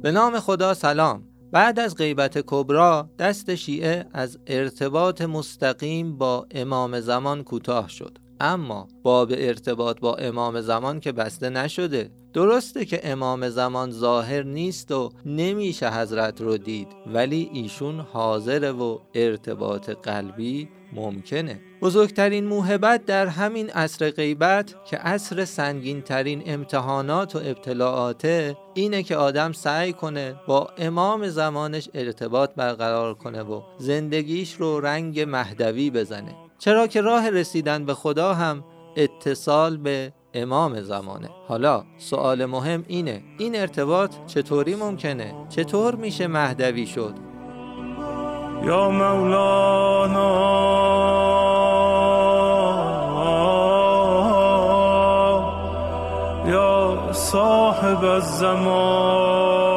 به نام خدا سلام. بعد از غیبت کبرا دست شیعه از ارتباط مستقیم با امام زمان کوتاه شد، اما باب ارتباط با امام زمان که بسته نشده. درسته که امام زمان ظاهر نیست و نمیشه حضرت رو دید، ولی ایشون حاضره و ارتباط قلبی ممکنه. بزرگترین موهبت در همین عصر غیبت که عصر سنگین ترین امتحانات و ابتلاعاته اینه که آدم سعی کنه با امام زمانش ارتباط برقرار کنه و زندگیش رو رنگ مهدوی بزنه، چرا که راه رسیدن به خدا هم اتصال به امام زمانه. حالا سوال مهم اینه، این ارتباط چطوری ممکنه؟ چطور میشه مهدوی شد؟ یا مولانا یا صاحب الزمان.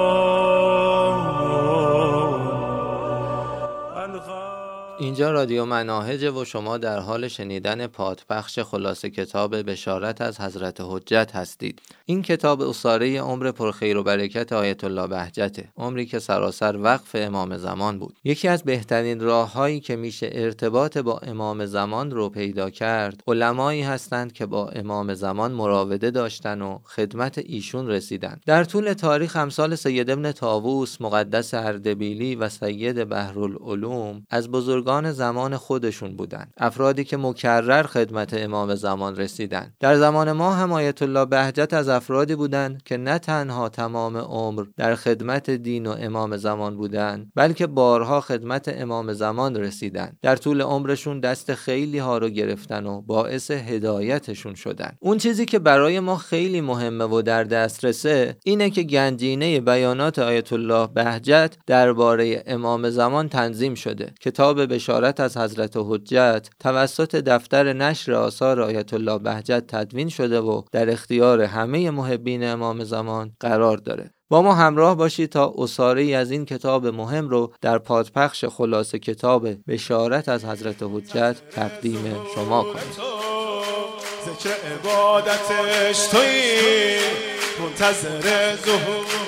اینجا رادیو مناهج و شما در حال شنیدن پادبخش خلاصه کتاب بشارت از حضرت حجت هستید. این کتاب اساره عمر پرخیر و برکت آیت الله بهجته، عمری که سراسر وقف امام زمان بود. یکی از بهترین راه‌هایی که میشه ارتباط با امام زمان رو پیدا کرد، علمایی هستند که با امام زمان مراوده داشتن و خدمت ایشون رسیدن. در طول تاریخ امثال سید ابن طاووس، مقدس اردبیلی و سید بحرالعلوم از بزرگان زمان خودشون بودن، افرادی که مکرر خدمت امام زمان رسیدن. در زمان ما هم آیت الله بهجت از افرادی بودن که نه تنها تمام عمر در خدمت دین و امام زمان بودن، بلکه بارها خدمت امام زمان رسیدن. در طول عمرشون دست خیلی ها رو گرفتن و باعث هدایتشون شدن. اون چیزی که برای ما خیلی مهمه و در دسترسه اینه که گنجینه بیانات آیت الله بهجت درباره امام زمان تنظیم شده. کتاب بشارت از حضرت حجت توسط دفتر نشر آثار آیت الله بهجت تدوین شده و در اختیار همه محبین امام زمان قرار داره. با ما همراه باشید تا اساره‌ای از این کتاب مهم رو در پادبخش خلاصه کتاب بشارت از حضرت حجت تقدیم شما کنیم. ذکر عبادتش تویی منتظر ظهور،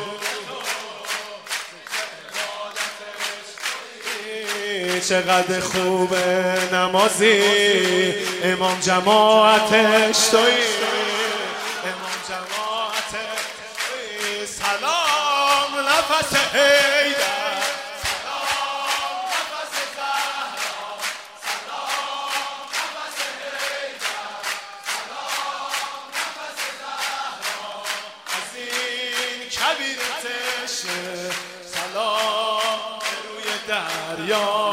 چقدر خوبه نمازی امام جماعتش تویی، امام جماعتش تویی. سلام نفس حیدر، سلام نفس زهرا، سلام نفس حیدر، سلام نفس زهرا. از این کبیر تشنه سلام روی دریا،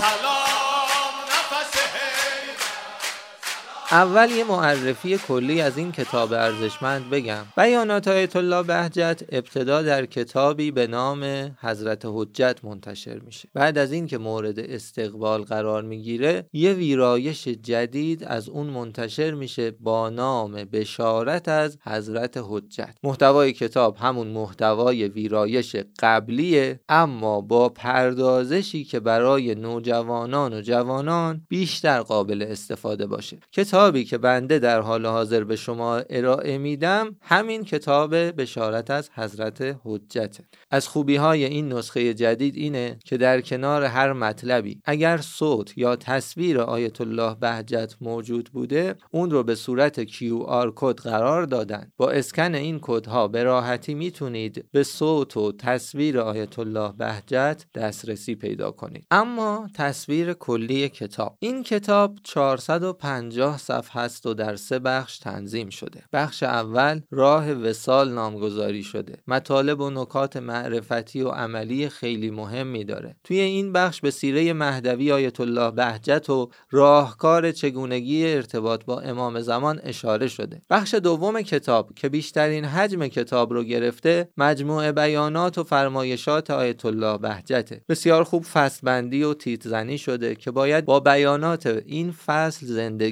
اول یه معرفی کلی از این کتاب ارزشمند بگم. بیانات آیت الله بهجت ابتدا در کتابی به نام حضرت حجت منتشر میشه. بعد از این که مورد استقبال قرار میگیره، یه ویرایش جدید از اون منتشر میشه با نام بشارت از حضرت حجت. محتوای کتاب همون محتوای ویرایش قبلیه، اما با پردازشی که برای نوجوانان و جوانان بیشتر قابل استفاده باشه. کتابی که بنده در حال حاضر به شما ارائه میدم همین کتاب بشارت از حضرت حجته. از خوبی‌های این نسخه جدید اینه که در کنار هر مطلبی اگر صوت یا تصویر آیت الله بهجت موجود بوده، اون رو به صورت QR کد قرار دادن. با اسکن این کدها به راحتی میتونید به صوت و تصویر آیت الله بهجت دسترسی پیدا کنید. اما تصویر کلی کتاب، این کتاب 450 صفحه است و در 3 بخش تنظیم شده. بخش اول راه وصال نامگذاری شده. مطالب و نکات معرفتی و عملی خیلی مهمی داره. توی این بخش به سیره مهدوی آیت الله بهجت و راهکار چگونگی ارتباط با امام زمان اشاره شده. بخش دوم کتاب که بیشترین حجم کتاب رو گرفته، مجموعه بیانات و فرمایشات آیت الله بهجته. بسیار خوب فصل بندی و تیتر زنی شده که باید با بیانات این فصل زندگی کرد.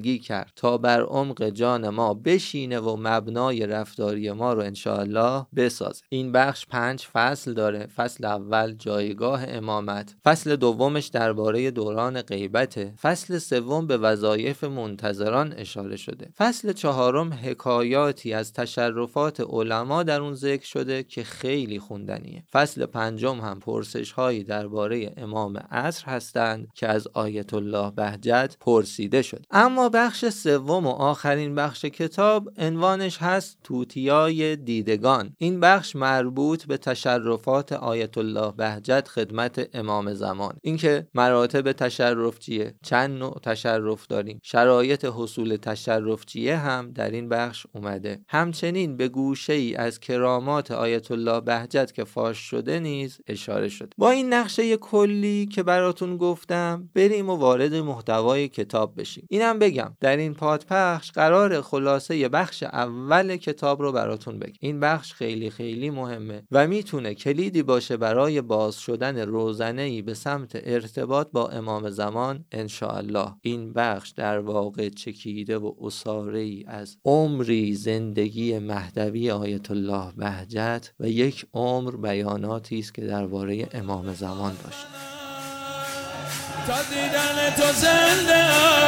کرد تا بر عمق جان ما بشینه و مبنای رفتاری ما رو انشاءالله بسازه. این بخش 5 فصل داره. فصل اول جایگاه امامت، فصل دومش درباره دوران غیبته، فصل سوم به وظایف منتظران اشاره شده، فصل چهارم حکایاتی از تشرفات علما در اون ذکر شده که خیلی خوندنیه. فصل پنجم هم پرسش هایی درباره امام عصر هستند که از آیت الله بهجت پرسیده شد. اما بخش سوم و آخرین بخش کتاب عنوانش هست توتیای دیدگان. این بخش مربوط به تشرفات آیت الله بهجت خدمت امام زمان، اینکه مراتب تشرف چیه، چند نوع تشرف داریم، شرایط حصول تشرف چیه هم در این بخش اومده. همچنین به گوشه ای از کرامات آیت الله بهجت که فاش شده نیز اشاره شد. با این نقشه کلی که براتون گفتم بریم و وارد محتوای کتاب بشیم. اینم بگم در این پادپخش قرار خلاصه بخش اول کتاب رو براتون بگم. این بخش خیلی خیلی مهمه و میتونه کلیدی باشه برای باز شدن روزنه‌ای به سمت ارتباط با امام زمان انشاءالله. این بخش در واقع چکیده و اساره‌ای از عمری زندگی مهدوی آیت الله بهجت و یک عمر بیاناتی است که درباره امام زمان داشت. تا دیدن تو زنده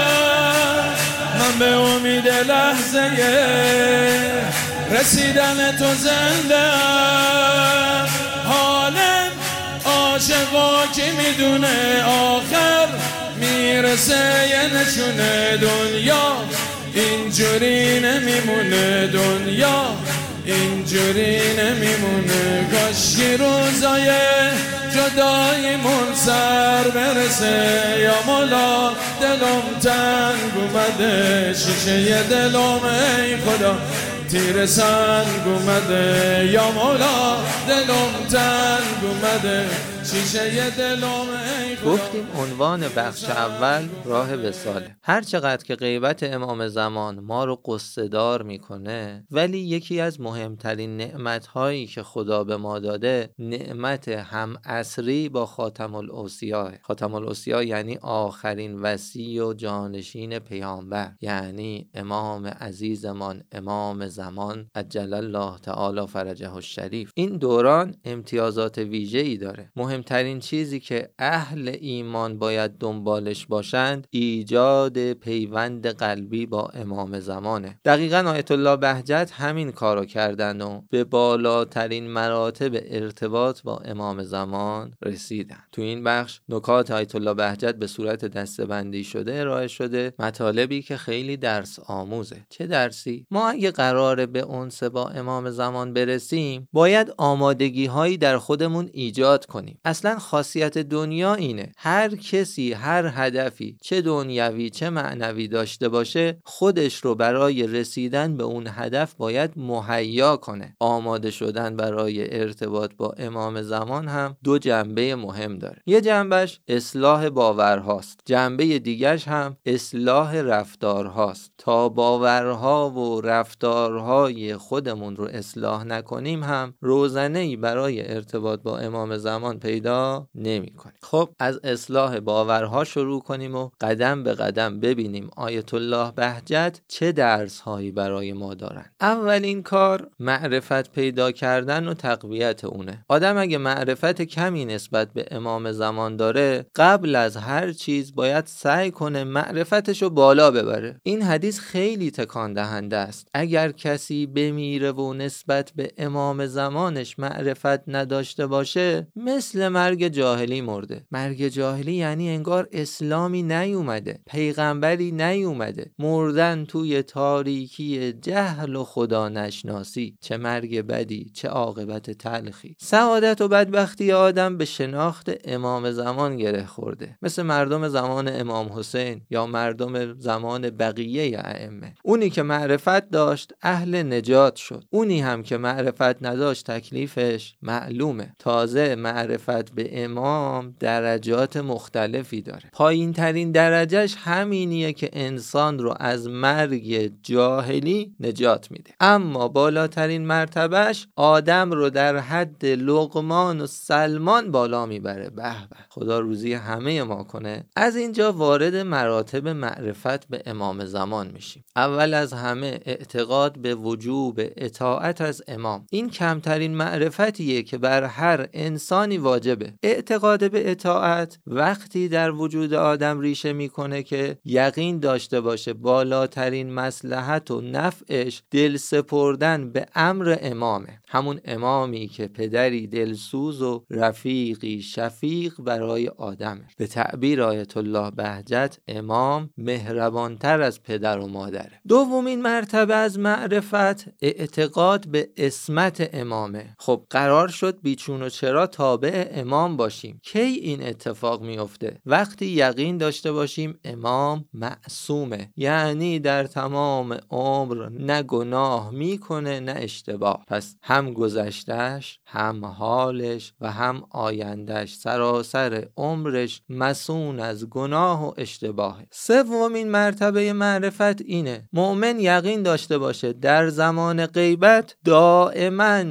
من به امید لحظه رسیدن تو زنده حال عاشقا کی میدونه آخر میرسه یه نشونه دنیا اینجوری نمیمونه دنیا اینجوری نمیمونه کاشکی روزای جداییمون سر برسه یا مولا دلم تنگ اومده شیشه دلم ای خدا تیر سنگ اومده یا مولا دلم تنگ اومده شیشه دلم ای خدا. گفتیم عنوان بخش اول راه وصاله. هر چقدر که غیبت امام زمان ما رو قصه دار میکنه ولی یکی از مهمترین نعمت‌هایی که خدا به ما داده نعمت هم عصری با خاتم الاوصیاء. خاتم الاوصیاء یعنی آخرین وصی و جانشین پیامبر، یعنی امام عزیزمان امام زمان عجل الله تعالی فرجه الشریف. این دوران امتیازات ویژه‌ای داره. مهمترین چیزی که اهل ایمان باید دنبالش باشند ایجاد پیوند قلبی با امام زمانه. دقیقاً آیت الله بهجت همین کارو کردن و به بالاترین مراتب ارتباط با امام زمان رسیدن. تو این بخش نکات آیت الله بهجت به صورت دسته‌بندی شده ارائه شده، مطالبی که خیلی درس آموزه. چه درسی؟ ما اگه قراره به انس با امام زمان برسیم باید آمادگی هایی در خودمون ایجاد کنیم. اصلا خاصیت دنیا اینه هر کسی هر هدفی چه دنیوی چه معنوی داشته باشه خودش رو برای رسیدن به اون هدف باید مهیا کنه. آماده شدن برای ارتباط با امام زمان هم دو جنبه مهم داره. یه جنبش اصلاح باورهاست، جنبه دیگرش هم اصلاح رفتارهاست. تا باورها و رفتارهای خودمون رو اصلاح نکنیم هم روزنه‌ای برای ارتباط با امام زمان پیدا نمی‌کنیم. خب از اصلاح باورها شروع کنیم و قدم به قدم ببینیم آیت الله بهجت چه درس‌هایی برای ما دارن. اولین کار معرفت پیدا کردن و تقویت اونه. آدم اگه معرفت کمی نسبت به امام زمان داره قبل از هر چیز باید سعی کنه معرفتشو بالا ببره. این حدیث خیلی تکان دهنده است. اگر کسی بمیره و نسبت به امام زمانش معرفت نداشته باشه مثل مرگ جاهلی مرده. مرگ جاهلی یعنی انگار اسلامی نیومده، پیغمبری نیومده، مردن توی تاریکی جهل و خدا نشناسی. چه مرگ بدی، چه عاقبت تلخی. سعادت و بدبختی آدم به شناخت امام زمان گره خورده، مثل مردم زمان امام حسین یا مردم زمان بقیه ائمه. اونی که معرفت داشت اهل نجات شد، اونی هم که معرفت نداشت تکلیفش معلومه. تازه معرفت معرفت به امام درجات مختلفی داره. پایین ترین درجهش همینیه که انسان رو از مرگ جاهلی نجات میده، اما بالاترین مرتبهش آدم رو در حد لقمان و سلمان بالا میبره. به به، خدا روزی همه ما کنه. از اینجا وارد مراتب معرفت به امام زمان میشیم. اول از همه اعتقاد به وجوب اطاعت از امام. این کمترین معرفتیه که بر هر انسانی واجبه. اعتقاد به اطاعت وقتی در وجود آدم ریشه میکنه که یقین داشته باشه بالاترین مصلحت و نفعش دل سپردن به امر امامه، همون امامی که پدری دلسوز و رفیقی شفیق برای آدمه. به تعبیر آیت الله بهجت، امام مهربانتر از پدر و مادره. دومین مرتبه از معرفت اعتقاد به عصمت امامه. خب قرار شد بیچون و چرا تابع امام باشیم. کی این اتفاق میفته؟ وقتی یقین داشته باشیم امام معصومه، یعنی در تمام عمر نه گناه میکنه نه اشتباه. پس هم گذشتهش، هم حالش و هم آیندهش، سراسر عمرش مسون از گناه و اشتباه. سومین مرتبه معرفت اینه مؤمن یقین داشته باشه در زمان غیبت دائما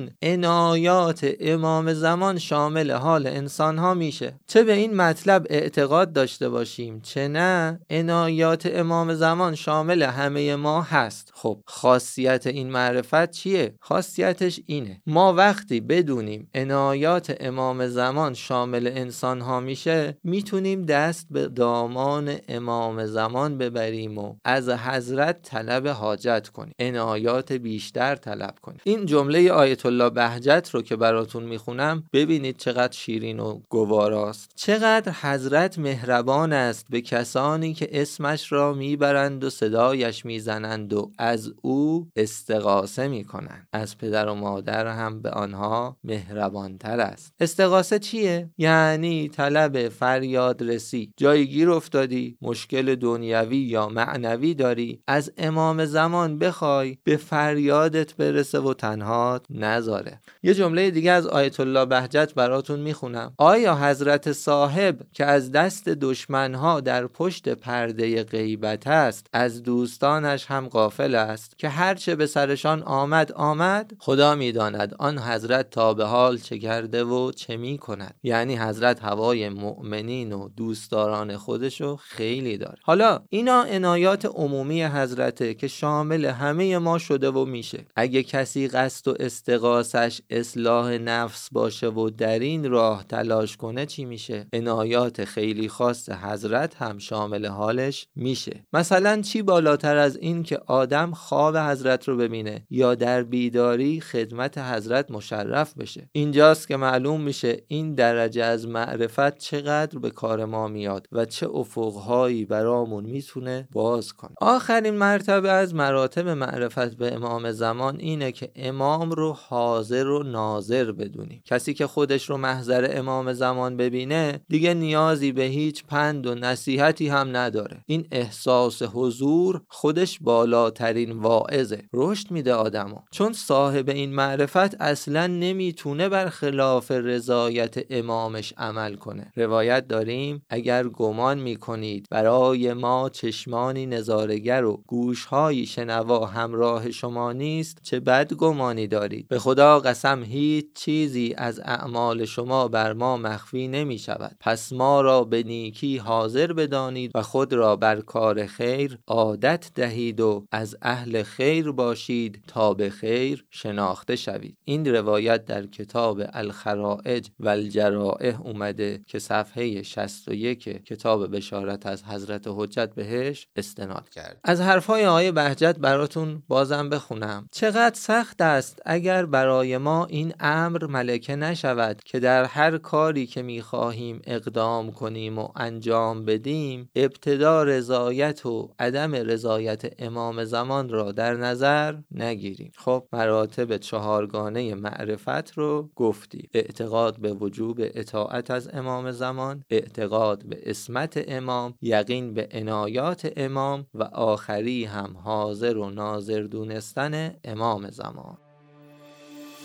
عنایات امام زمان شامل حال انسان ها میشه. چه به این مطلب اعتقاد داشته باشیم چه نه، عنایات امام زمان شامل همه ما هست. خب خاصیت این معرفت چیه؟ خاصیتش اینه ما وقتی بدونیم عنایات امام زمان شامل انسان ها میشه، میتونیم دست به دامان امام زمان ببریم و از حضرت طلب حاجت کنیم، عنایات بیشتر طلب کنیم. این جمله آیت الله بهجت رو که براتون میخونم ببینید چقدر شیرین و گواراست. چقدر حضرت مهربان است به کسانی که اسمش را میبرند و صدایش میزنند و از او استغاثه میکنند. از پدر و مادر هم به آنها مهربانتر است. استغاثه چیه؟ یعنی طلب فریاد رسی. جایی گیر افتادی، مشکل دنیوی یا معنوی داری، از امام زمان بخوای به فریادت برسه و تنهات نذاره. یه جمله دیگه از آیت الله بهجت براتون میخونم. آیا حضرت صاحب که از دست دشمنها در پشت پرده غیبت است از دوستانش هم غافل است که هرچه به سرشان آمد؟ خدا میداند آن حضرت تا به حال چه کرده و چه می کند. یعنی حضرت هوای مؤمنین و دوستداران خودشو خیلی داره. حالا اینا عنایات عمومی حضرته که شامل همه ما شده و میشه. اگه کسی قصد و استغاثش اصلاح نفس باشه و در این راه تلاش کنه چی میشه؟ عنایات خیلی خاص حضرت هم شامل حالش میشه. مثلا چی بالاتر از این که آدم خواب حضرت رو ببینه یا در بیداری خدمت حضرت مشرف بشه؟ اینجاست که معلوم میشه این درجه از معرفت چقدر به کار ما میاد و چه افقهایی برامون میتونه باز کنه. آخرین مرتبه از مراتب معرفت به امام زمان اینه که امام رو حاضر و ناظر بدونیم. کسی که خودش رو محضر امام زمان ببینه دیگه نیازی به هیچ پند و نصیحتی هم نداره. این احساس حضور خودش بالاترین واعظه، رشد میده آدمو. چون صاحب این معرفت اصلا نمیتونه برخلاف رضایت امامش عمل کنه. روایت داریم اگر گمان میکنید برای ما چشمانی نظارگر و گوشهایی شنوا همراه شما نیست، چه بد گمانی دارید. به خدا قسم هیچ چیزی از اعمال شما بر ما مخفی نمی شود. پس ما را به نیکی حاضر بدانید و خود را بر کار خیر عادت دهید و از اهل خیر باشید تا به خیر شناخته شوید. این روایت در کتاب الخرائج و الجرائح اومده که صفحه 61 کتاب بشارت از حضرت حجت بهش استناد کرد. از حرفای آقای بهجت براتون بازم بخونم. چقدر سخت است اگر برای ما این امر ملکه نشود که در هر کاری که میخواهیم اقدام کنیم و انجام بدیم ابتدا رضایت و عدم رضایت امام زمان را در نظر نگیریم. خب مراتب چهارگانه معرفت رو گفتی. اعتقاد به وجوب اطاعت از امام زمان، اعتقاد به عصمت امام، یقین به عنایات امام و آخری هم حاضر و ناظر دونستن امام زمان.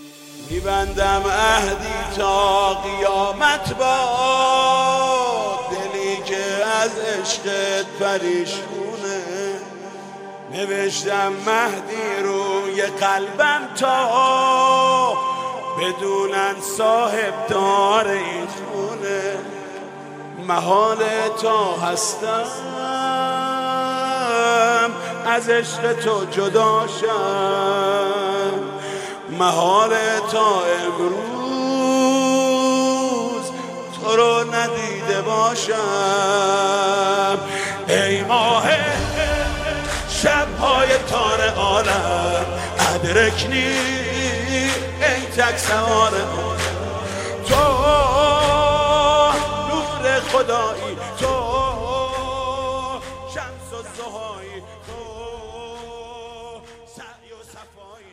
میبندم عهدی تا قیامت با دلی که از عشقت پریشونه، نوشتم مهدی روی قلبم تا بدونن صاحب دار این خونه، محال تا هستم از عشق تو جدا شم، محال تا امروز تو رو ندیده باشم. ای ماه شب‌های تار عالم ادرکنی، ای تک سوار تو نور خدایی، تو شمس و ضحایی، تو سعی و صفایی.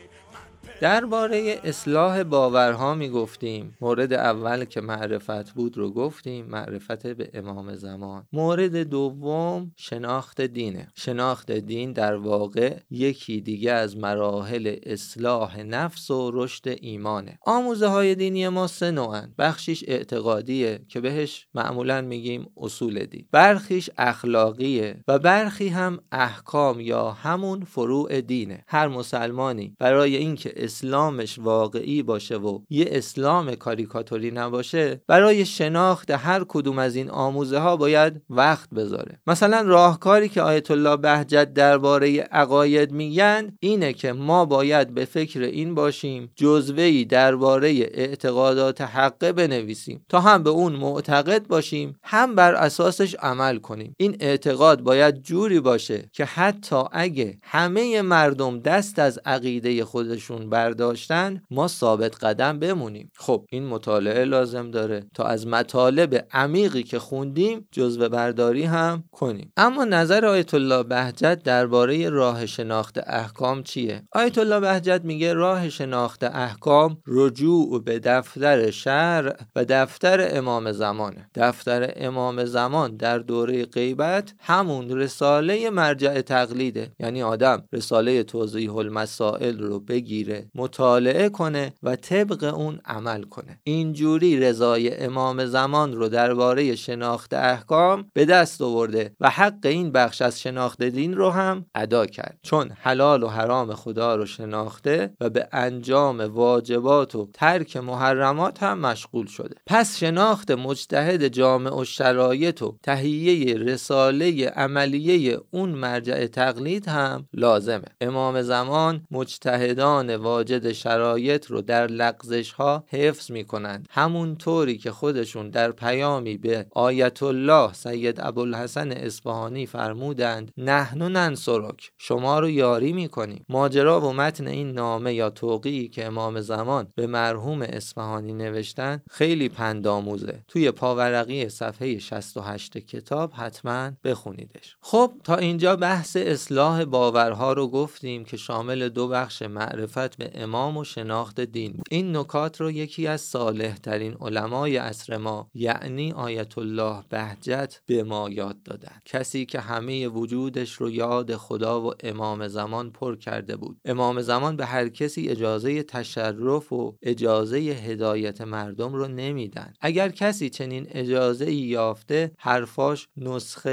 درباره اصلاح باورها می گفتیم. مورد اول که معرفت بود رو گفتیم، معرفت به امام زمان. مورد دوم شناخت دینه. شناخت دین در واقع یکی دیگه از مراحل اصلاح نفس و رشد ایمانه. آموزه های دینی ما 3 نوعن. بخشیش اعتقادیه که بهش معمولا میگیم اصول دین، برخیش اخلاقیه و برخی هم احکام یا همون فروع دینه. هر مسلمانی برای اینکه اسلامش واقعی باشه و یه اسلام کاریکاتوری نباشه، برای شناخت هر کدوم از این آموزه ها باید وقت بذاره. مثلا راهکاری که آیت الله بهجت درباره عقاید میگن اینه که ما باید به فکر این باشیم جزوه‌ای درباره اعتقادات حقه بنویسیم تا هم به اون معتقد باشیم، هم بر اساسش عمل کنیم. این اعتقاد باید جوری باشه که حتی اگه همه مردم دست از عقیده خودشون برداشتن، ما ثابت قدم بمونیم. خب این مطالعه لازم داره تا از مطالب عمیقی که خوندیم جزوه برداری هم کنیم. اما نظر آیت الله بهجت درباره راه شناخت احکام چیه؟ آیت الله بهجت میگه راه شناخت احکام رجوع به دفتر شرع و دفتر امام زمانه. دفتر امام زمان در دوره غیبت همون رساله مرجع تقلیده، یعنی آدم رساله توضیح المسائل رو بگیره، مطالعه کنه و طبق اون عمل کنه. اینجوری رضای امام زمان رو درباره شناخت احکام به دست آورده و حق این بخش از شناخت دین رو هم ادا کرد، چون حلال و حرام خدا رو شناخته و به انجام واجبات و ترک محرمات هم مشغول شده. پس شناخت مجتهد جامع و شرایط و تهیه رساله عملیه اون مرجع تقلید هم لازمه. امام زمان مجتهدان واجد شرایط رو در لغزش ها حفظ می کنند، همون طوری که خودشون در پیامی به آیت الله سید ابوالحسن اصفهانی فرمودند نحن ننصرک، شما رو یاری می کنیم. ماجرا و متن این نامه یا توقیعی که امام زمان به مرحوم اصفهانی نوشتن خیلی پندآموزه. توی پاورقی صفحه 68 کتاب حتما بخونیدش. خب تا اینجا بحث اصلاح باورها رو گفتیم که شامل 2 بخش معرفت به امام و شناخت دین بود. این نکات رو یکی از صالح ترین علمای عصر ما یعنی آیت الله بهجت به ما یاد دادن. کسی که همه وجودش رو یاد خدا و امام زمان پر کرده بود. امام زمان به هر کسی اجازه تشرف و اجازه هدایت مردم رو نمیدن. اگر کسی چنین اجازه یافته، حرفاش نسخه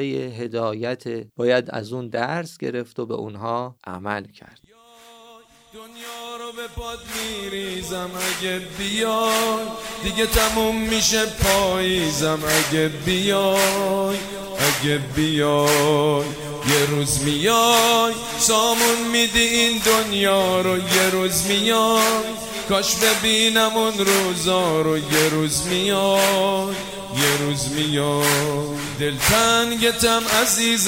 هدایت، باید از اون درس گرفت و به اونها عمل کرد. دنیا رو به پاد میریزم اگه بیای، دیگه تموم میشه پاییزم اگه بیای، اگه بیای یه روز میای سامون میدی این دنیا رو، یه روز میای کاش ببینم اون روزا رو، یه روز میای، یه روز میای دلتنگتم عزیز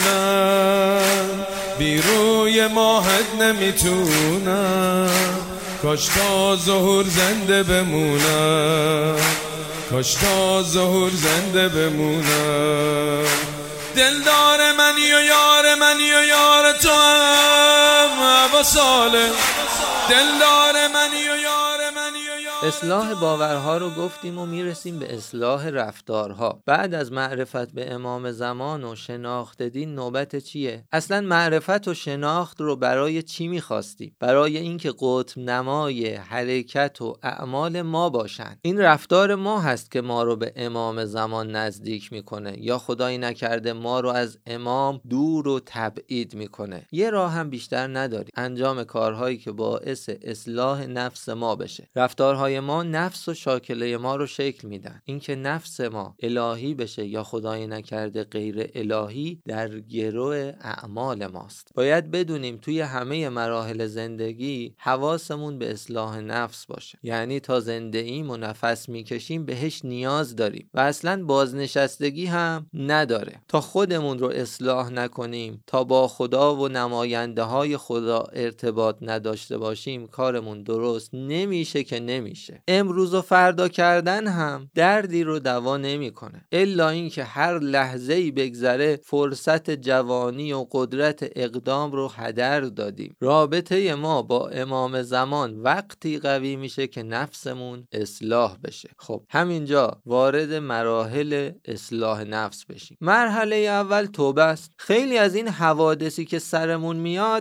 جونم، بی روی ماهت نمیتونم، کاش تا ظهور زنده بمونم، کاش تا ظهور زنده بمونم. دلدار منی و یار منی و یار تو هم هوا ساله، دلدار منی و یار منی و یار اصلاح باورها رو گفتیم و میرسیم به اصلاح رفتارها. بعد از معرفت به امام زمان و شناخت دین نوبت چیه؟ اصلا معرفت و شناخت رو برای چی میخواستیم؟ برای اینکه قطب نمای حرکت و اعمال ما باشن. این رفتار ما هست که ما رو به امام زمان نزدیک میکنه یا خدایی نکرده ما رو از امام دور و تبعید میکنه. یه راه هم بیشتر نداری، انجام کارهایی که باعث اصلاح نفس ما بشه. رفتارهای ما نفس و شاکله ما رو شکل میدن. اینکه نفس ما الهی بشه یا خدای نکرده غیر الهی در گرو اعمال ماست. باید بدونیم توی همه مراحل زندگی حواسمون به اصلاح نفس باشه. یعنی تا زنده ایم و نفس میکشیم بهش نیاز داریم و اصلا بازنشستگی هم نداره. تا خودمون رو اصلاح نکنیم، تا با خدا و نماینده های خدا ارتباط نداشته باشیم، کارمون درست نمیشه که نمیشه. امروز و فردا کردن هم دردی رو دوا نمیکنه، الا اینکه هر لحظه‌ای بگذره فرصت جوانی و قدرت اقدام رو هدر دادیم. رابطه ما با امام زمان وقتی قوی میشه که نفسمون اصلاح بشه. خب همینجا وارد مراحل اصلاح نفس بشیم. مرحله اول توبه است. خیلی از این حوادثی که سرمون میاد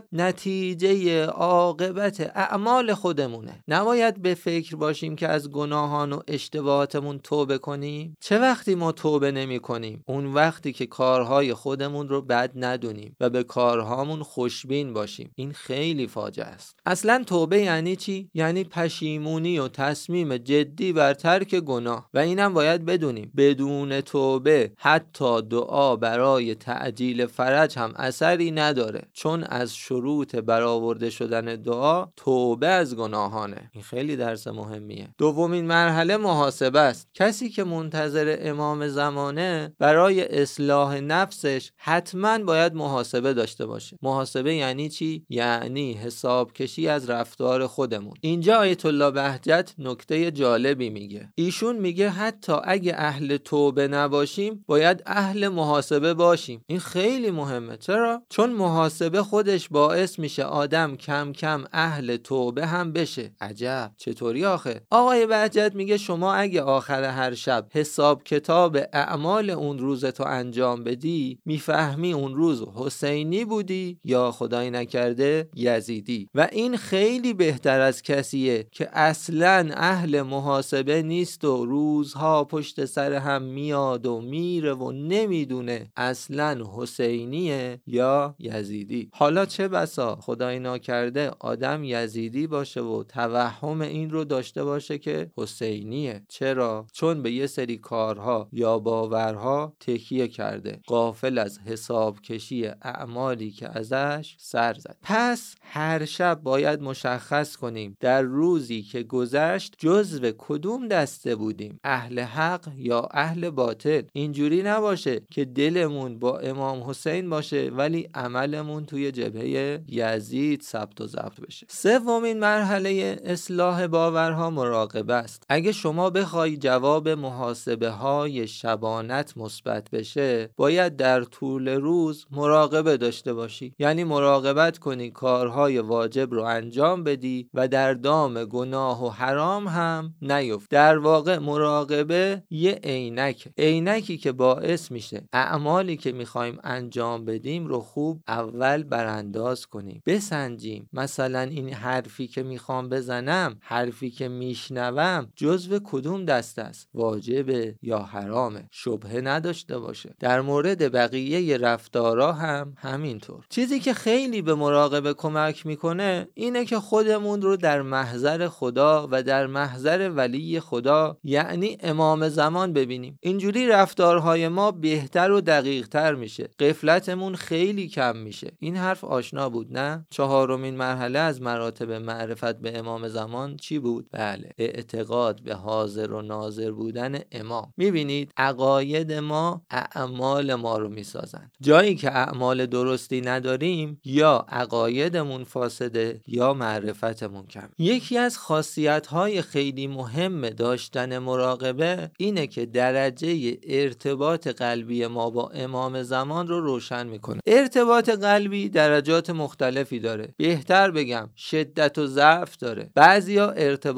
نتیجه عاقبت اعمال خودمونه. نباید به فکر باشیم که از گناهان و اشتباهاتمون توبه کنیم. چه وقتی ما توبه نمی کنیم؟ اون وقتی که کارهای خودمون رو بد ندونیم و به کارهامون خوشبین باشیم. این خیلی فاجعه است. اصلا توبه یعنی چی؟ یعنی پشیمونی و تصمیم جدی بر ترک گناه. و اینم باید بدونیم بدون توبه حتی دعا برای تعجیل فرج هم اثری نداره، چون از شروط برآورده شدن دعا توبه از گناهانه. این خیلی درس مهمیه. دومین مرحله محاسبه است. کسی که منتظر امام زمانه برای اصلاح نفسش حتما باید محاسبه داشته باشه. محاسبه یعنی چی؟ یعنی حساب کشی از رفتار خودمون. اینجا آیت الله بهجت نکته جالبی میگه. ایشون میگه حتی اگه اهل توبه نباشیم باید اهل محاسبه باشیم. این خیلی مهمه. چرا؟ چون محاسبه خودش باعث میشه آدم کم کم اهل توبه هم بشه. عجب، چطوری آخه؟ آقای بهجت میگه شما اگه آخر هر شب حساب کتاب اعمال اون روزتو انجام بدی، میفهمی اون روز حسینی بودی یا خدای نکرده یزیدی. و این خیلی بهتر از کسیه که اصلاً اهل محاسبه نیست و روزها پشت سر هم میاد و میره و نمیدونه اصلاً حسینیه یا یزیدی. حالا چه بسا خدای نکرده آدم یزیدی باشه و توهم این رو داشته باشه که حسینیه. چرا؟ چون به یه سری کارها یا باورها تکیه کرده، غافل از حساب کشی اعمالی که ازش سر زد. پس هر شب باید مشخص کنیم در روزی که گذشت جزو کدوم دسته بودیم، اهل حق یا اهل باطل. اینجوری نباشه که دلمون با امام حسین باشه ولی عملمون توی جبهه یزید ثبت و ضبط بشه. سومین مرحله اصلاح باورها مراقبه است. اگه شما بخوای جواب محاسبه های شبانت مثبت بشه، باید در طول روز مراقبه داشته باشی. یعنی مراقبت کنی کارهای واجب رو انجام بدی و در دام گناه و حرام هم نیفت. در واقع مراقبه یه عینکی که باعث میشه اعمالی که میخوایم انجام بدیم رو خوب اول برانداز کنیم، بسنجیم. مثلا این حرفی که میخوام بزنم، حرفی که میشنوم جزو کدوم دسته است، واجبه یا حرامه، شبهه نداشته باشه. در مورد بقیه رفتارا هم همینطور. چیزی که خیلی به مراقبه کمک میکنه اینه که خودمون رو در محضر خدا و در محضر ولی خدا یعنی امام زمان ببینیم. اینجوری رفتارهای ما بهتر و دقیق تر میشه، غفلتمون خیلی کم میشه. این حرف آشنا بود نه؟ چهارمین مرحله از مراتب معرفت به امام زمان چی بود؟ بله، اعتقاد به حاضر و ناظر بودن امام. میبینید عقاید ما اعمال ما رو میسازن. جایی که اعمال درستی نداریم یا عقایدمون فاسده یا معرفتمون کم. یکی از خاصیت‌های خیلی مهم داشتن مراقبه اینه که درجه ارتباط قلبی ما با امام زمان رو روشن میکنه. ارتباط قلبی درجات مختلفی داره. بهتر بگم شدت و ضعف داره. بعضیا ارتباط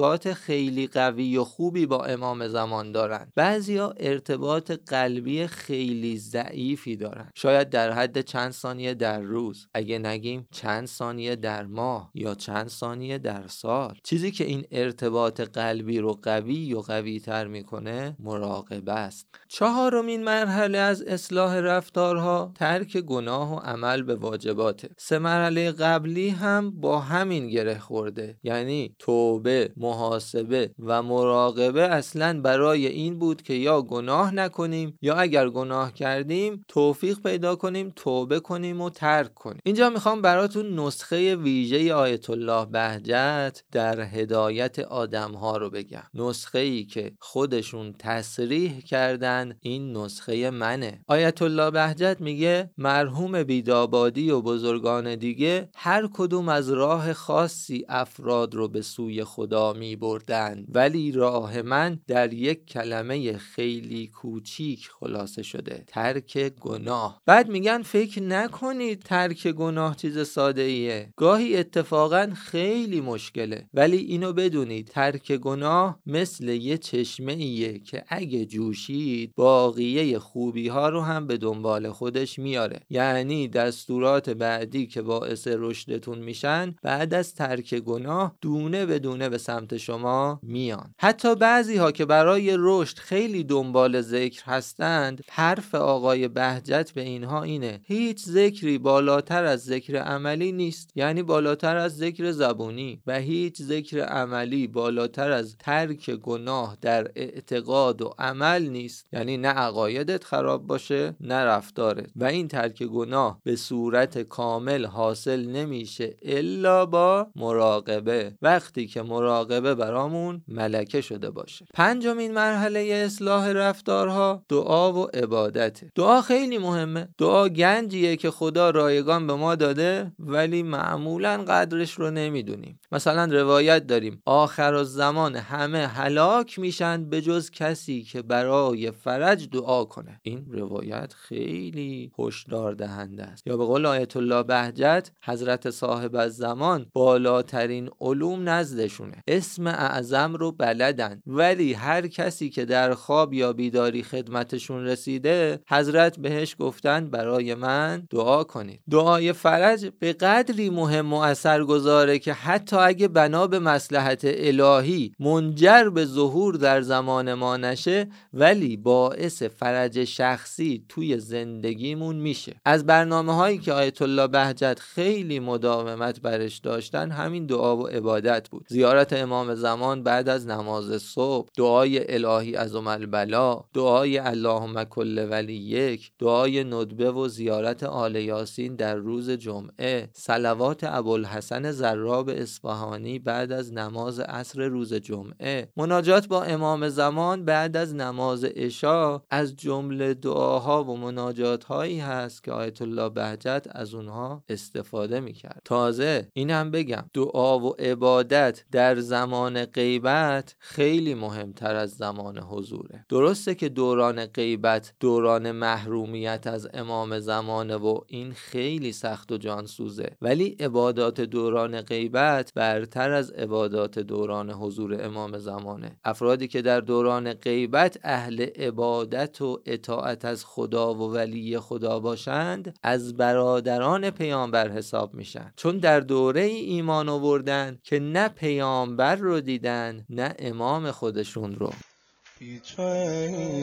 ارتباط خیلی قوی و خوبی با امام زمان دارن، بعضیا ارتباط قلبی خیلی ضعیفی دارن، شاید در حد چند ثانیه در روز، اگه نگیم چند ثانیه در ماه یا چند ثانیه در سال. چیزی که این ارتباط قلبی رو قوی و قوی تر میکنه مراقبه است. چهارمین مرحله از اصلاح رفتارها ترک گناه و عمل به واجباته. 3 مرحله قبلی هم با همین گره خورده، یعنی توبه، محاسبه و مراقبه اصلا برای این بود که یا گناه نکنیم یا اگر گناه کردیم توفیق پیدا کنیم توبه کنیم و ترک کنیم. اینجا میخوام براتون نسخه ویژه آیت الله بهجت در هدایت آدم‌ها رو بگم، نسخه ای که خودشون تصریح کردن این نسخه منه. آیت الله بهجت میگه مرحوم بیدابادی و بزرگان دیگه هر کدوم از راه خاصی افراد رو به سوی خدا می بردن، ولی راه من در یک کلمه خیلی کوچیک خلاصه شده: ترک گناه. بعد میگن فکر نکنید ترک گناه چیز ساده ایه، گاهی اتفاقا خیلی مشکله، ولی اینو بدونید ترک گناه مثل یه چشمه ایه که اگه جوشید باقیه خوبی ها رو هم به دنبال خودش میاره. یعنی دستورات بعدی که باعث رشدتون میشن بعد از ترک گناه دونه به دونه به سمت شما میان. حتی بعضی ها که برای رشد خیلی دنبال ذکر هستند، حرف آقای بهجت به اینها اینه: هیچ ذکری بالاتر از ذکر عملی نیست، یعنی بالاتر از ذکر زبونی، و هیچ ذکر عملی بالاتر از ترک گناه در اعتقاد و عمل نیست، یعنی نه عقایدت خراب باشه نه رفتارت. و این ترک گناه به صورت کامل حاصل نمیشه الا با مراقبه، وقتی که مراقبه برامون ملکه شده باشه. 5مین مرحله اصلاح رفتارها دعا و عبادته. دعا خیلی مهمه. دعا گنجیه که خدا رایگان به ما داده ولی معمولا قدرش رو نمیدونیم. مثلا روایت داریم آخر الزمان همه هلاک میشن به جز کسی که برای فرج دعا کنه. این روایت خیلی هشدار دهنده است. یا به قول آیت الله بهجت، حضرت صاحب الزمان بالاترین علوم نزدشونه، اسم اعظم رو بلدن، ولی هر کسی که در خواب یا بیداری خدمتشون رسیده حضرت بهش گفتن برای من دعا کنید. دعای فرج به قدری مهم و اثرگذاره که حتی اگه بنا به مصلحت الهی منجر به ظهور در زمان ما نشه، ولی باعث فرج شخصی توی زندگیمون میشه. از برنامه هایی که آیت الله بهجت خیلی مداومت برش داشتن همین دعا و عبادت بود. زیارت امام زمان بعد از نماز صبح، دعای الهی عظم البلا، دعای اللهم کل ولیک، دعای ندبه و زیارت آل یاسین در روز جمعه، صلوات ابوالحسن زراب اصفهانی بعد از نماز عصر روز جمعه، مناجات با امام زمان بعد از نماز عشا، از جمله دعاها و مناجات هایی هست که آیت الله بهجت از اونها استفاده میکرد. تازه این هم بگم دعا و عبادت در زمان غیبت خیلی مهمتر از زمان حضوره. درسته که دوران غیبت دوران محرومیت از امام زمانه و این خیلی سخت و جانسوزه، ولی عبادات دوران غیبت برتر از عبادات دوران حضور امام زمانه. افرادی که در دوران غیبت اهل عبادت و اطاعت از خدا و ولی خدا باشند از برادران پیامبر حساب میشن، چون در دوره ایمان آوردن که نه پیامبر رو دیدن نه امام خودشون رو. بی تو ای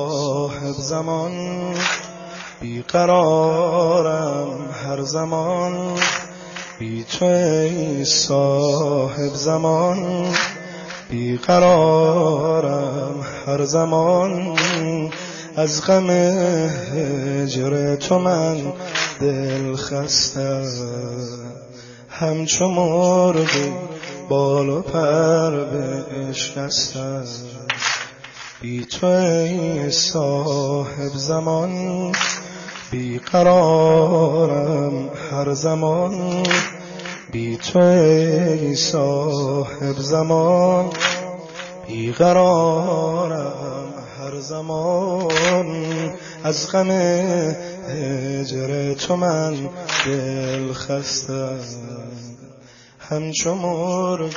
صاحب زمان بیقرارم هر زمان، بی تو ای صاحب زمان بیقرارم هر زمان، از غم هجر تو من دل خسته، همچو مرغی بال و پر به اشکسته. بی تو ای صاحب زمان بیقرارم هر زمان، بی تو ای صاحب زمان بیقرارم هر زمان، از غم هجر تو من دل خسته، همچو مرغی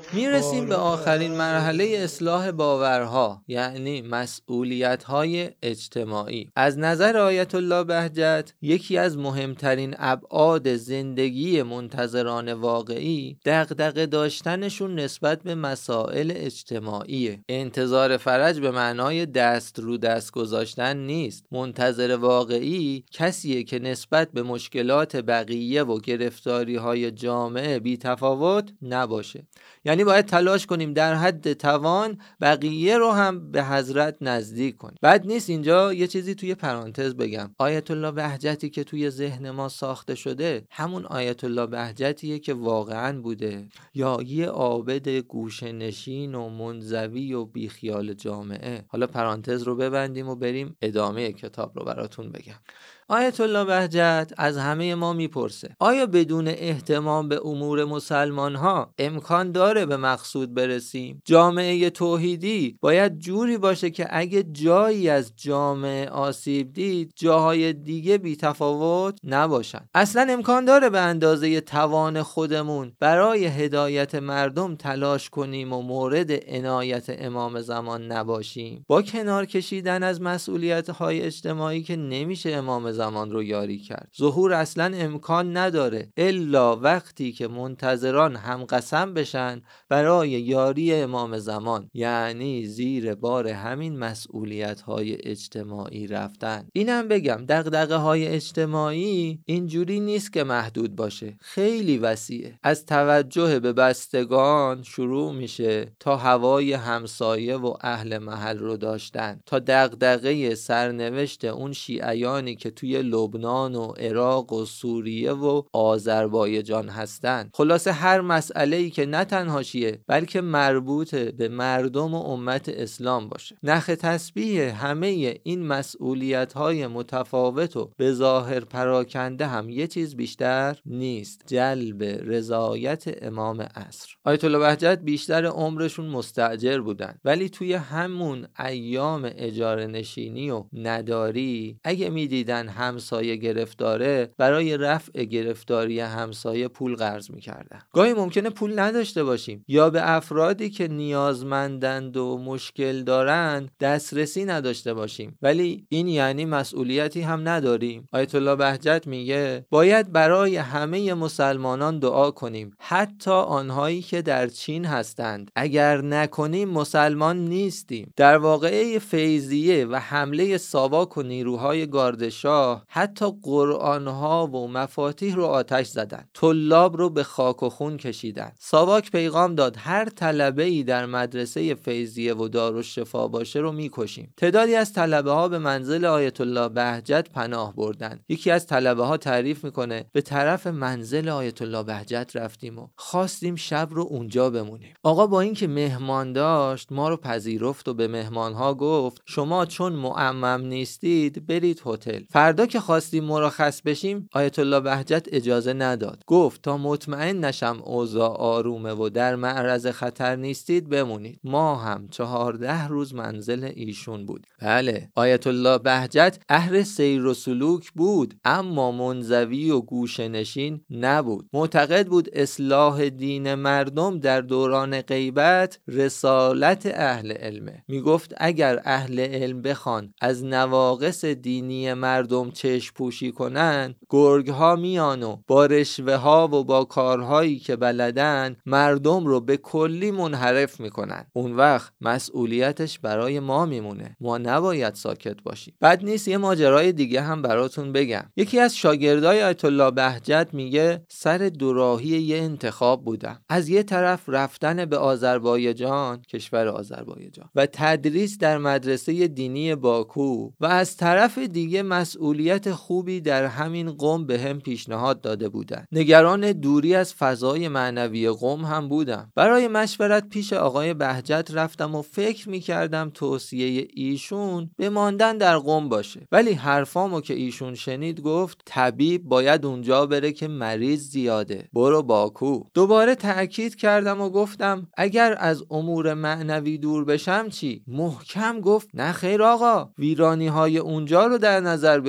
میرسیم به آخرین مرحله اصلاح باورها، یعنی مسئولیت‌های اجتماعی. از نظر آیت الله بهجت یکی از مهمترین ابعاد زندگی منتظران واقعی دغدغه داشتنشون نسبت به مسائل اجتماعیه. انتظار فرج به معنای دست رو دست گذاشتن نیست. منتظر واقعی کسیه که نسبت به مشکلات بقیه و گرفتاری‌های جامعه بی تفاوت نباشه. یعنی باید تلاش کنیم در حد توان بقیه رو هم به حضرت نزدیک کنیم. بد نیست اینجا یه چیزی توی پرانتز بگم. آیت الله بهجتی که توی ذهن ما ساخته شده همون آیت الله بهجتیه که واقعاً بوده، یا یه عابد گوشه نشین و منزوی و بیخیال جامعه؟ حالا پرانتز رو ببندیم و بریم ادامه کتاب رو براتون بگم. آیت الله بهجت از همه ما میپرسه آیا بدون اهتمام به امور مسلمان ها امکان داره به مقصود برسیم؟ جامعه توحیدی باید جوری باشه که اگه جایی از جامعه آسیب دید جاهای دیگه بی تفاوت نباشن. اصلا امکان داره به اندازه توان خودمون برای هدایت مردم تلاش کنیم و مورد عنایت امام زمان نباشیم؟ با کنار کشیدن از مسئولیت های اجتماعی که نمیشه امام زمان رو یاری کرد. ظهور اصلا امکان نداره الا وقتی که منتظران هم قسم بشن برای یاری امام زمان، یعنی زیر بار همین مسئولیت های اجتماعی رفتن. اینم بگم دغدغه های اجتماعی اینجوری نیست که محدود باشه، خیلی وسیعه. از توجه به بستگان شروع میشه تا هوای همسایه و اهل محل رو داشتن، تا دغدغه سرنوشت اون شیعیانی که توی لبنان و عراق و سوریه و آذربایجان هستن. خلاصه هر مسئله‌ای که نه تنها شیعه بلکه مربوط به مردم و امت اسلام باشه. نخ تسبیح همه این مسئولیت‌های متفاوت و به ظاهر پراکنده هم یه چیز بیشتر نیست: جلب رضایت امام عصر. آیت الله بهجت بیشتر عمرشون مستاجر بودن، ولی توی همون ایام اجاره نشینی و نداری اگه میدیدن همسایه گرفتاره، برای رفع گرفتاری همسایه پول قرض میکردن. گاهی ممکنه پول نداشته باشیم یا به افرادی که نیازمندند و مشکل دارن دسترسی نداشته باشیم، ولی این یعنی مسئولیتی هم نداریم. آیت الله بهجت میگه باید برای همه مسلمانان دعا کنیم، حتی آنهایی که در چین هستند. اگر نکنیم مسلمان نیستیم. در واقعه فیضیه و حمله ساواک و نیروهای گاردشاه حتی قرآنها و مفاتیح رو آتش زدن، طلاب رو به خاک و خون کشیدن. ساواک پیغام داد هر طلبه‌ای در مدرسه فیضیه و دارالشفا باشه رو میکشیم. تعدادی از طلبه ها به منزل آیت الله بهجت پناه بردن. یکی از طلبه ها تعریف میکنه به طرف منزل آیت الله بهجت رفتیم و خواستیم شب رو اونجا بمونیم. آقا با اینکه مهمان داشت ما رو پذیرفت و به مهمان ها گفت شما چون معمم نیستید برید هتل. فردا که خواستیم مرخص بشیم آیت الله بهجت اجازه نداد. گفت تا مطمئن نشم اوضاع آرومه و در معرض خطر نیستید بمونید. ما هم 14 روز منزل ایشون بود. بله، آیت الله بهجت اهل سیر و سلوک بود، اما منزوی و گوشه نشین نبود. معتقد بود اصلاح دین مردم در دوران غیبت رسالت اهل علمه. میگفت اگر اهل علم بخوان از نواقص دینی مردم چشم پوشی کنن، گرگ ها میان و با رشوه ها و با کارهایی که بلدن مردم رو به کلی منحرف میکنن. اون وقت مسئولیتش برای ما میمونه. ما نباید ساکت باشیم. بد نیست یه ماجرای دیگه هم براتون بگم. یکی از شاگردای آیت الله بهجت میگه سر دوراهی یه انتخاب بودم. از یه طرف رفتن به آذربایجان، کشور آذربایجان، و تدریس در مدرسه دینی باکو، و از طرف دیگه مسئولیت خوبی در همین قم به هم پیشنهاد داده بودن. نگران دوری از فضای معنوی قم هم بودم. برای مشورت پیش آقای بهجت رفتم و فکر میکردم توصیه ایشون به ماندن در قم باشه، ولی حرفامو که ایشون شنید گفت طبیب باید اونجا بره که مریض زیاده، برو باکو. دوباره تأکید کردم و گفتم اگر از امور معنوی دور بشم چی؟ محکم گفت نه خیر آقا، ویرانی های اونجا رو در نظر بگیر.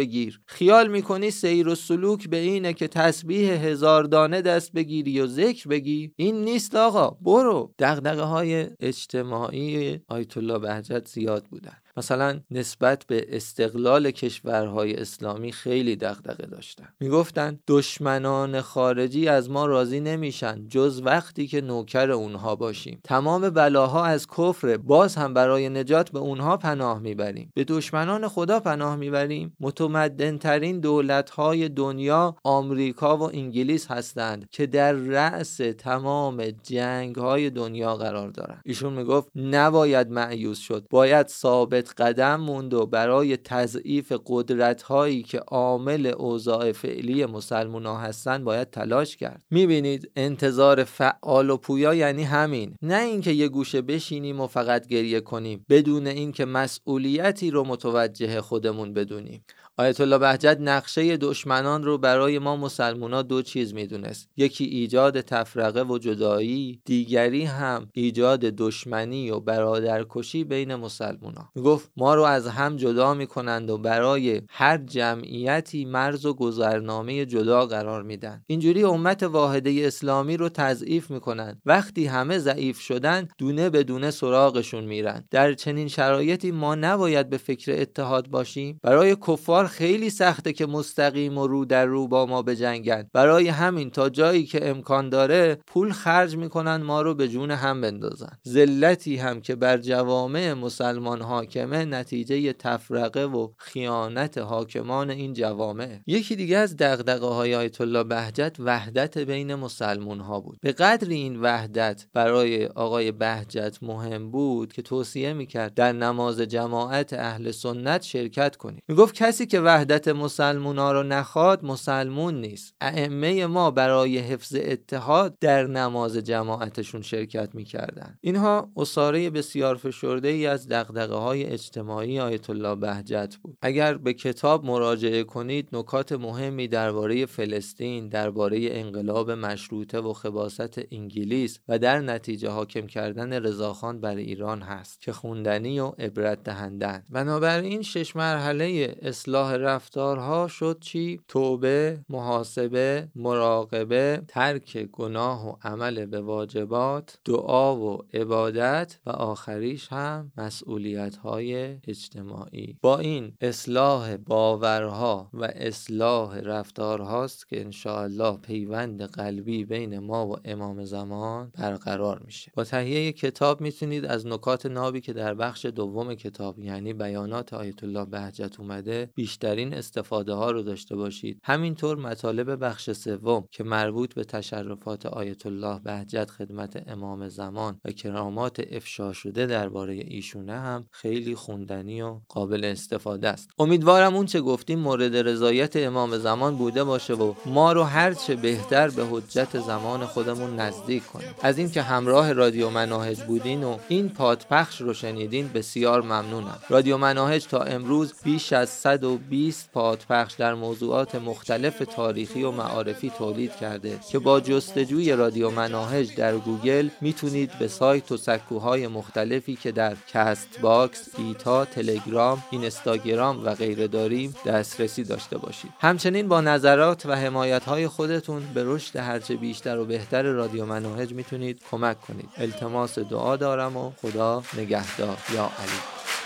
بگیر. خیال میکنی سیر و سلوک به اینه که تسبیح 1000 دانه دست بگیری و ذکر بگی؟ این نیست آقا، برو. دغدغه‌های اجتماعی آیت الله بهجت زیاد بودن. مثلا نسبت به استقلال کشورهای اسلامی خیلی دغدغه داشتن. میگفتن دشمنان خارجی از ما راضی نمیشن جز وقتی که نوکر اونها باشیم. تمام بلاها از کفر، باز هم برای نجات به اونها پناه میبریم. به دشمنان خدا پناه میبریم. متمدن ترین دولت‌های دنیا آمریکا و انگلیس هستند که در رأس تمام جنگ‌های دنیا قرار دارند. ایشون میگفت نباید مایوس شد، باید ثابت قدم موند و برای تضعیف قدرت‌هایی که عامل اوضاع فعلی مسلمان‌ها هستن باید تلاش کرد. میبینید انتظار فعال و پویا یعنی همین، نه اینکه یه گوشه بشینیم و فقط گریه کنیم بدون اینکه مسئولیتی رو متوجه خودمون بدونیم. آیت الله بهجت نقشه دشمنان رو برای ما مسلمان‌ها 2 چیز میدونست. یکی ایجاد تفرقه و جدایی، دیگری هم ایجاد دشمنی و برادرکشی بین مسلمان‌ها. میگفت ما رو از هم جدا میکنند و برای هر جمعیتی مرز و گذرنامه جدا قرار میدن. اینجوری امت واحده اسلامی رو تضعیف میکنن. وقتی همه ضعیف شدن دونه به دونه سراغشون میرن. در چنین شرایطی ما نباید به فکر اتحاد باشیم. برای کفار خیلی سخته که مستقیم و رو در رو با ما بجنگن. برای همین تا جایی که امکان داره پول خرج میکنن ما رو به جون هم بندازن. ذلتی هم که بر جوامع مسلمان حاکمه نتیجه تفرقه و خیانت حاکمان این جوامع. یکی دیگه از دغدغه‌های آیت الله بهجت وحدت بین مسلمان ها بود. به قدری این وحدت برای آقای بهجت مهم بود که توصیه میکرد در نماز جماعت اهل سنت شرکت کنید. میگفت کسی که وحدت مسلمونا رو نخواد مسلمون نیست. ائمه ما برای حفظ اتحاد در نماز جماعتشون شرکت میکردن. اینها اساره بسیار فشرده ای از دغدغه‌های اجتماعی آیت الله بهجت بود. اگر به کتاب مراجعه کنید نکات مهمی درباره فلسطین، درباره انقلاب مشروطه و خباثت انگلیس و در نتیجه حاکم کردن رضاخان بر ایران هست که خوندنی و عبرت دهندند. بنابراین 6 مرحله اصلاح رفتارها شد چی؟ توبه، محاسبه، مراقبه، ترک گناه و عمل به واجبات، دعا و عبادت و آخریش هم مسئولیت‌های اجتماعی. با این اصلاح باورها و اصلاح رفتارهاست که انشاءالله پیوند قلبی بین ما و امام زمان برقرار میشه. با تهیه کتاب میتونید از نکات نابی که در بخش دوم کتاب یعنی بیانات آیت الله بهجت اومده بیشترین استفاده ها رو داشته باشید. همینطور مطالب بخش سوم که مربوط به تشرفات آیت الله بهجت خدمت امام زمان و کرامات افشا شده درباره ایشونه هم خیلی خوندنی و قابل استفاده است. امیدوارم اون چه گفتیم مورد رضایت امام زمان بوده باشه و ما رو هر چه بهتر به حجت زمان خودمون نزدیک کنیم. از این که همراه رادیو مناهج بودین و این پادپخش رو شنیدین بسیار ممنونم. رادیو مناهج تا امروز بیش از 120 پادپخش در موضوعات مختلف تاریخی و معارفی تولید کرده که با جستجوی رادیو مناهج در گوگل میتونید به سایت و سکوهای مختلفی که در کست باکس، بیتا، تلگرام، اینستاگرام و غیره داریم دسترسی داشته باشید. همچنین با نظرات و حمایت‌های خودتون به رشد هرچه بیشتر و بهتر رادیو مناهج میتونید کمک کنید. التماس دعا دارم و خدا نگهدار. یا علی.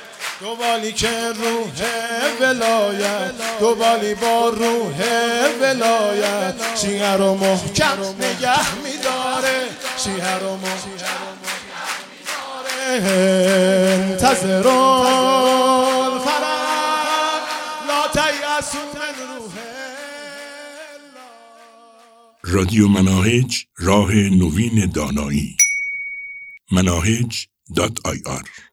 دوبالی که روح ولایت، دوبالی با روح ولایت، شیعه رو محکم نگه میداره، شیعه رو محکم انتظرون فرق لا تیأسوا من روح الله. رادیو مناهج، راه نوین دانایی. مناهج.ir